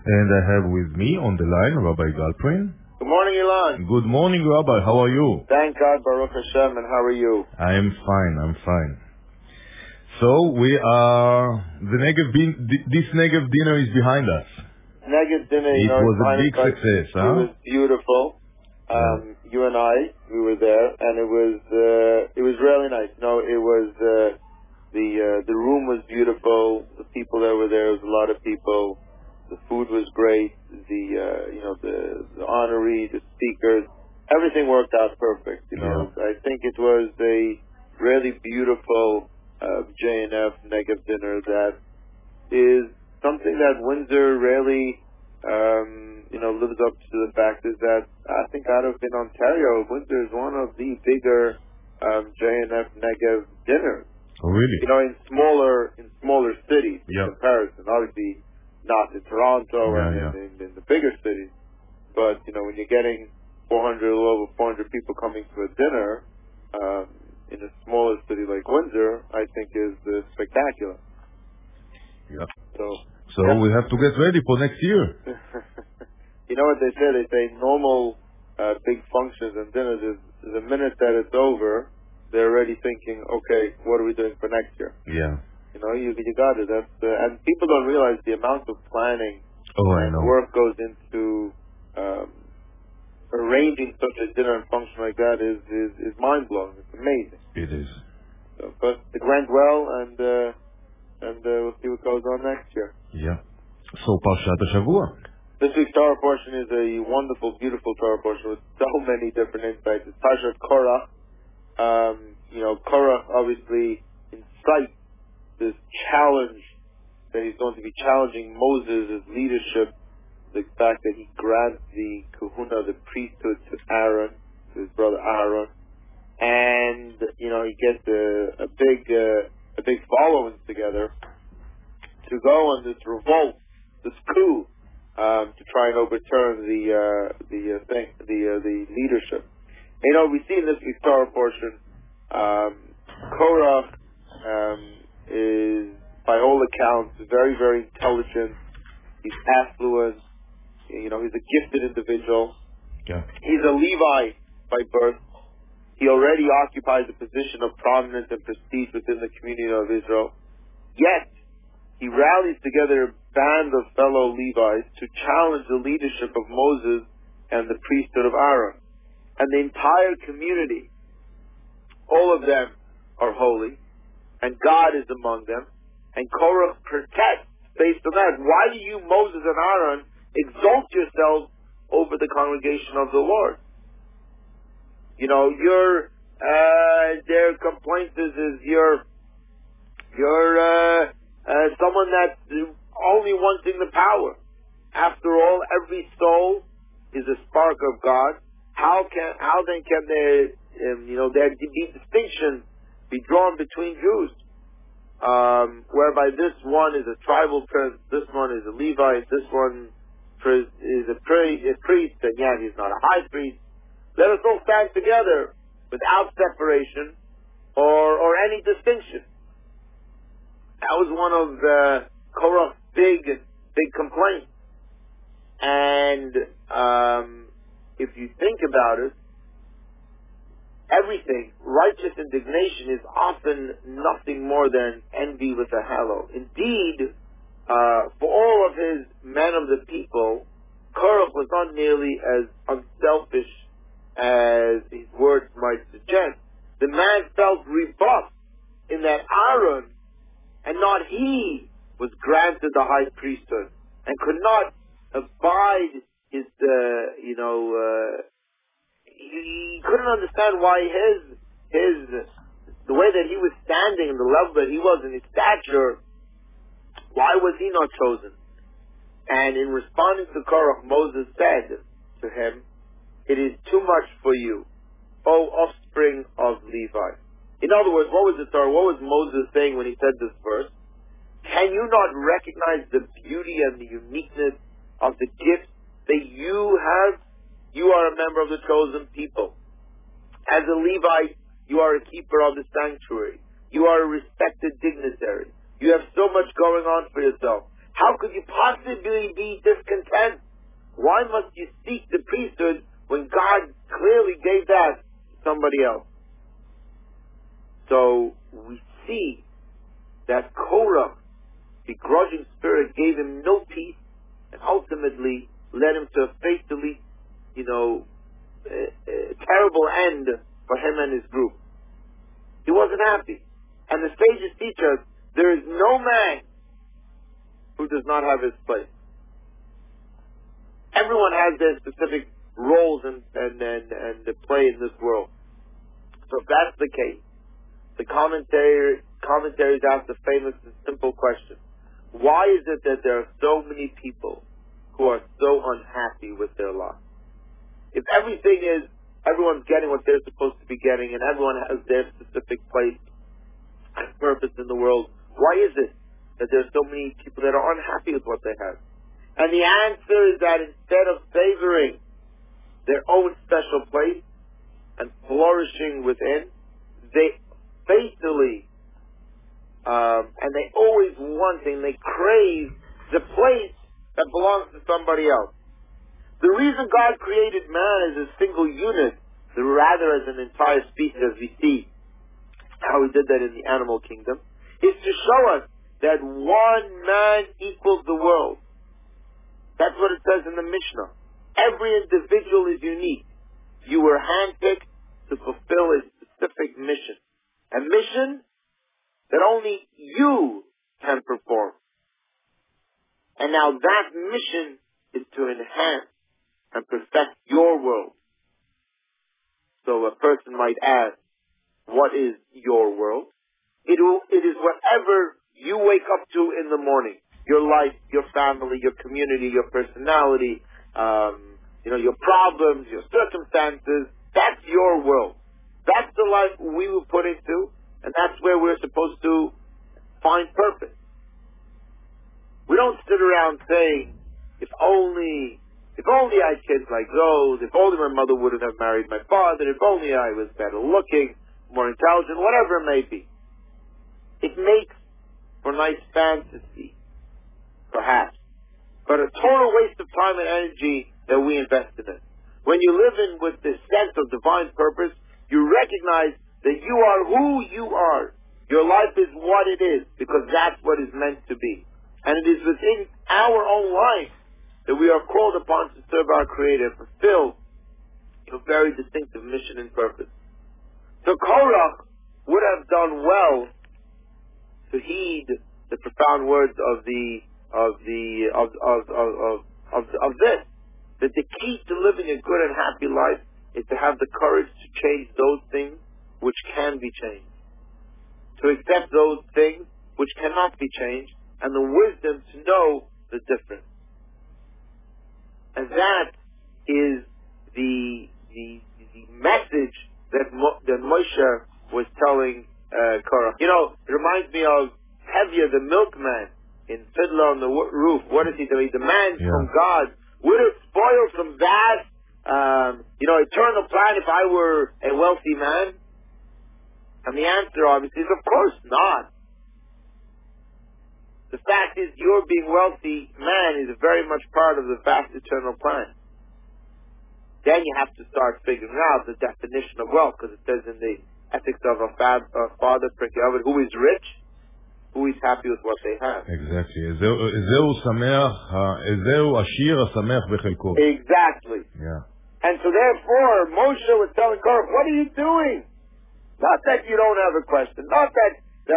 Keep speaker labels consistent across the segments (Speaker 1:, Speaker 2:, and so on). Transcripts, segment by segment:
Speaker 1: And I have with me on the line Rabbi Galperin.
Speaker 2: Good morning, Ilan.
Speaker 1: Good morning, Rabbi. How are you?
Speaker 2: Thank God, Baruch Hashem, and how are you?
Speaker 1: I am fine. So we are, this Negev dinner is behind us.
Speaker 2: Negev dinner,
Speaker 1: it was a big success, huh?
Speaker 2: It was beautiful. You and I, we were there, and it was really nice. It was, the room was beautiful, the people that were there was a lot of people, the food was great, the honoree, the speakers, everything worked out perfect. I think it was a really beautiful J&F Negev dinner that is something that Windsor really, lives up to the fact is that I think out of in Ontario, Windsor is one of the bigger J&F Negev dinners.
Speaker 1: Oh, really?
Speaker 2: In smaller cities in comparison. Obviously, not in Toronto and in the bigger cities. But, when you're getting a little over 400 people coming to a dinner in a smaller city like Windsor, I think is spectacular.
Speaker 1: Yeah.
Speaker 2: So
Speaker 1: we have to get ready for next year.
Speaker 2: You know what they say? They say normal big functions and dinners is the minute that it's over, they're already thinking, okay, what are we doing for next year?
Speaker 1: Yeah.
Speaker 2: You got it. And people don't realize the amount of planning
Speaker 1: and
Speaker 2: work goes into arranging such a dinner and function like that is mind-blowing. It's amazing.
Speaker 1: It is.
Speaker 2: But it went well, and we'll see what goes on next year.
Speaker 1: Yeah. So, Parshat HaShavua.
Speaker 2: This week's Torah portion is a wonderful, beautiful Torah portion with so many different insights. It's Parshat Korach. Korach obviously incites this challenge that he's going to be challenging Moses' leadership, the fact that he grants the kahuna, the priesthood, to Aaron, to his brother Aaron, and he gets a big following together to go on this revolt, this coup, to try and overturn the leadership. We see in this week's Torah portion, Korach is, by all accounts, very, very intelligent. He's affluent. He's a gifted individual.
Speaker 1: Yeah.
Speaker 2: He's a Levi by birth. He already occupies a position of prominence and prestige within the community of Israel. Yet, he rallies together a band of fellow Levites to challenge the leadership of Moses and the priesthood of Aaron. And the entire community, all of them are holy, and God is among them. And Korach protests based on that. Why do you, Moses and Aaron, exalt yourselves over the congregation of the Lord? Their complaint is you're someone that's only wanting the power. After all, every soul is a spark of God. How then can there be distinction be drawn between Jews? Whereby this one is a tribal prince, this one is a Levite, this one is a priest, and yet he's not a high priest. Let us all stand together without separation or any distinction. That was one of Korach's big complaints. And if you think about it, everything, righteous indignation is often nothing more than envy with a halo. Indeed, for all of his men of the people, Korach was not nearly as unselfish as his words might suggest. The man felt rebuffed in that Aaron, and not he, was granted the high priesthood, and could not abide his, he couldn't understand why the way that he was standing and the level that he was in his stature, why was he not chosen? And in responding to Korach, Moses said to him, "It is too much for you, O offspring of Levi." In other words, what was Moses saying when he said this verse? Can you not recognize the beauty and the uniqueness of the gift that you have? You are a member of the chosen people. As a Levite, you are a keeper of the sanctuary. You are a respected dignitary. You have so much going on for yourself. How could you possibly be discontent? Why must you seek the priesthood when God clearly gave that to somebody else? So we see that Korach, the grudging spirit, gave him no peace and ultimately led him to a fatally, terrible end for him and his group. He wasn't happy. And the sages teach us there is no man who does not have his place. Everyone has their specific roles and to play in this world. So if that's the case, the commentaries ask the famous and simple question: why is it that there are so many people who are so unhappy with their lot? If everyone's getting what they're supposed to be getting, and everyone has their specific place and purpose in the world, why is it that there's so many people that are unhappy with what they have? And the answer is that instead of favoring their own special place and flourishing within, they faithfully and they always wanting, they crave the place that belongs to somebody else. The reason God created man as a single unit, rather as an entire species, as we see how He did that in the animal kingdom, is to show us that one man equals the world. That's what it says in the Mishnah. Every individual is unique. You were handpicked to fulfill a specific mission. A mission that only you can perform. And now that mission is to enhance and perfect your world. So a person might ask, what is your world? It is whatever you wake up to in the morning. Your life, your family, your community, your personality, your problems, your circumstances. That's your world. That's the life we were put into, and that's where we're supposed to find purpose. We don't sit around saying, if only I had kids like those, if only my mother wouldn't have married my father, if only I was better looking, more intelligent, whatever it may be. It makes for nice fantasy, perhaps, but a total waste of time and energy that we invest in it. When you live in with this sense of divine purpose, you recognize that you are who you are. Your life is what it is, because that's what is meant to be. And it is within our own life that we are called upon to serve our Creator, fulfill a very distinctive mission and purpose. So Korach would have done well to heed the profound words of this, that the key to living a good and happy life is to have the courage to change those things which can be changed, to accept those things which cannot be changed, and the wisdom to know the difference. And that is the message that Moshe was telling Korach. It reminds me of Tevye, the milkman, in Fiddler on the Roof. What does he do? He demands from God, would it spoil from that, eternal plan if I were a wealthy man? And the answer, obviously, is of course not. The fact is, your being wealthy man is very much part of the vast eternal plan. Then you have to start figuring out the definition of wealth, because it says in the Ethics of a Father, who is rich, who is happy with what they have.
Speaker 1: Exactly. Exactly.
Speaker 2: Yeah. And so therefore, Moshe was telling Korach, what are you doing? Not that you don't have a question. Not that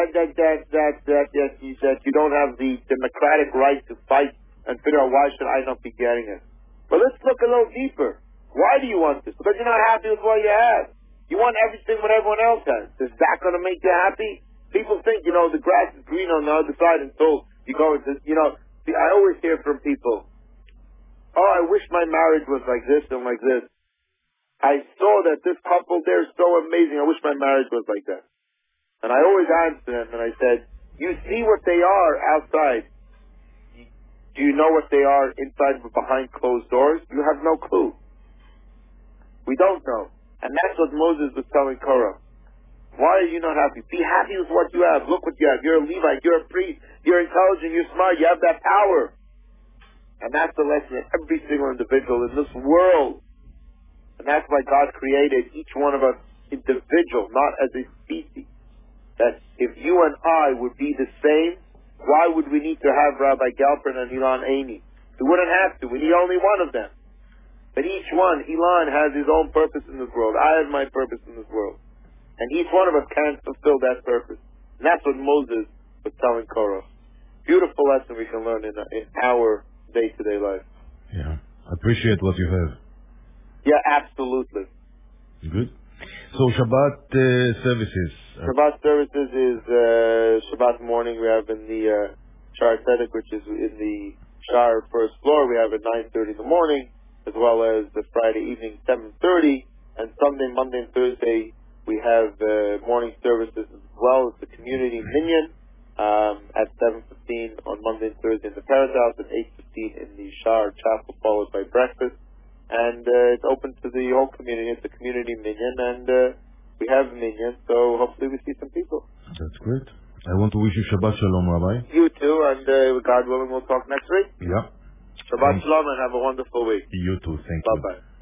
Speaker 2: you don't have the democratic right to fight and figure out why should I not be getting it. But let's look a little deeper. Why do you want this? Because you're not happy with what you have. You want everything what everyone else has. Is that going to make you happy? People think, the grass is green on the other side until you go into, I always hear from people, oh, I wish my marriage was like this and like this. I saw that this couple, they're so amazing. I wish my marriage was like that. And I always answer them, and I said, you see what they are outside. Do you know what they are inside behind closed doors? You have no clue. We don't know. And that's what Moses was telling Korah. Why are you not happy? Be happy with what you have. Look what you have. You're a Levite. You're a priest. You're intelligent. You're smart. You have that power. And that's the lesson of every single individual in this world. And that's why God created each one of us individual, not as a species. That if you and I would be the same, why would we need to have Rabbi Galperin and Ilan Aini? We wouldn't have to. We need only one of them. But each one, Ilan has his own purpose in this world. I have my purpose in this world. And each one of us can fulfill that purpose. And that's what Moses was telling Korah. Beautiful lesson we can learn in our day-to-day life.
Speaker 1: Yeah. Appreciate what you have.
Speaker 2: Yeah, absolutely.
Speaker 1: Good. So Shabbat services.
Speaker 2: Shabbat services is Shabbat morning. We have in the Shar Tzedek, which is in the Shar first floor. We have at 9:30 in the morning, as well as the Friday evening 7:30, and Sunday, Monday, and Thursday we have morning services as well as the community minyan at 7:15 on Monday and Thursday in the Parrot House, at 8:15 in the Shar Chapel, followed by breakfast. And it's open to the whole community. It's a community minyan, and we have minyan, so hopefully we see some people.
Speaker 1: That's great. I want to wish you Shabbat Shalom, Rabbi.
Speaker 2: You too, and God willing, we'll talk next week.
Speaker 1: Yeah.
Speaker 2: Shabbat Shalom, and have a wonderful week.
Speaker 1: You too. Thank you.
Speaker 2: Bye-bye.